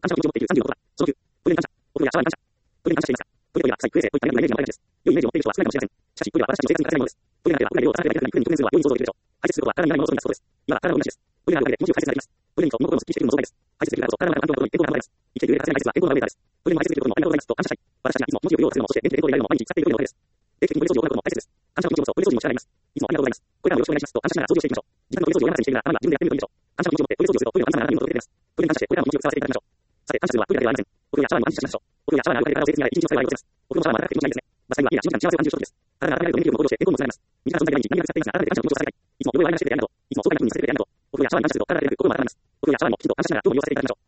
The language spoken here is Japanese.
感謝の気持ちを持っている30の男は、その9、ポリデに感謝。お風呂やシャワーに感謝。ポリデに感謝していますか？ポリデといえば、最クエーといったイメージのイメージです。良いイメージを持っている人は少ないかもしれません。しかし、ポリデは私たちの生活に欠かせないものです。ポリデなければ屋外を探せないだけでなく、肉に復元するのは容易に想像できるでしょう。排泄することは体にないものを外に出すことです。今は体の同じです。ポリデがあるだけで気持ちを排泄されています。ポリデにと物事のすっきりしているのも同体です。排泄できるからこそ体の中の環境のことに健康が保たれます。生きている上で欠かせない排泄は健康な上でです。ポリデに排泄できることにもありがとうございますと感謝したい。私たちがいつも気持ちよく用をするのも、そして元気で健康でいられるのも毎日使っているようなおかげです。定期的にトイレ掃除を行うことも大切です。感謝の気持ちを持つとトイレ掃除にも力があります。いつもありがとうございます。これからもよろしくお願いしますと感謝しながら掃除をしていきましょう。自分のトイレ掃除を山形にしているなら、あなたは自分でやってみるといいでしょう。感謝の気持ちを持ってトイレ掃除をするとトイレの神様があなたに見事を届けてくれます。トイレに感謝してこれからも気持ちよく使わせていただきましょう。さて、感謝するのはトイレだけではありません。お風呂やシャワーにも安心しましょう。お風呂やシャワーにあるだけで体を清潔に洗い、一日の疲れを愛をせます。お風呂のシャワーは暖かくて気持ちがいいですね。バスタイムはいいな、長時間幸せを感じる一つです。体が温められると免疫力も向上して健康もつながります。身近な存在で毎日何が使っていますが、改めて感謝の気持ちを伝えたい。いつもいろいろ愛してくれてありがとう。いつもそうがいい風にさせてくれてありがとう。お風呂やシャワーに感謝すると体が出てくる心も温まります。お風呂やシャワーにもきちんと感謝しながら今日も利用させていただきましょう。